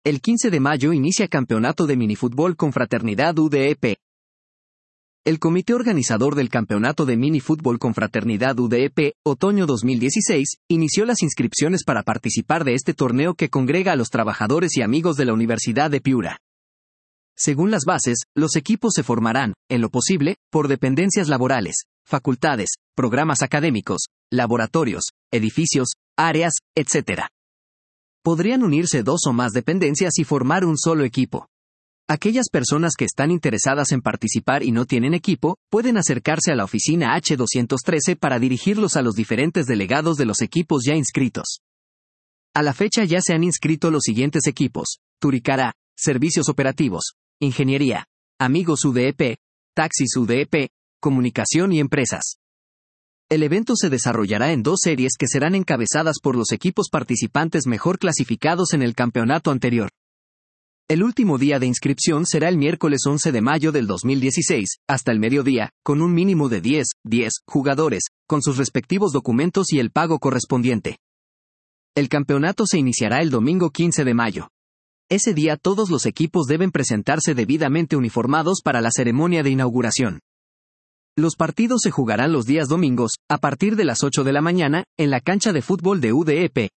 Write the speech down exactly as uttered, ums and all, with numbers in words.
El quince de mayo inicia Campeonato de Minifútbol Confraternidad U D E P. El comité organizador del Campeonato de Minifútbol Confraternidad U D E P, otoño dos mil dieciséis, inició las inscripciones para participar de este torneo que congrega a los trabajadores y amigos de la Universidad de Piura. Según las bases, los equipos se formarán, en lo posible, por dependencias laborales, facultades, programas académicos, laboratorios, edificios, áreas, etcétera. Podrían unirse dos o más dependencias y formar un solo equipo. Aquellas personas que están interesadas en participar y no tienen equipo, pueden acercarse a la oficina H doscientos trece para dirigirlos a los diferentes delegados de los equipos ya inscritos. A la fecha ya se han inscrito los siguientes equipos: Turicara, Servicios Operativos, Ingeniería, Amigos U D E P, Taxis U D E P, Comunicación y Empresas. El evento se desarrollará en dos series que serán encabezadas por los equipos participantes mejor clasificados en el campeonato anterior. El último día de inscripción será el miércoles once de mayo del dos mil dieciséis, hasta el mediodía, con un mínimo de diez, diez jugadores, con sus respectivos documentos y el pago correspondiente. El campeonato se iniciará el domingo quince de mayo. Ese día todos los equipos deben presentarse debidamente uniformados para la ceremonia de inauguración. Los partidos se jugarán los días domingos, a partir de las ocho de la mañana, en la cancha de fútbol de U D E P,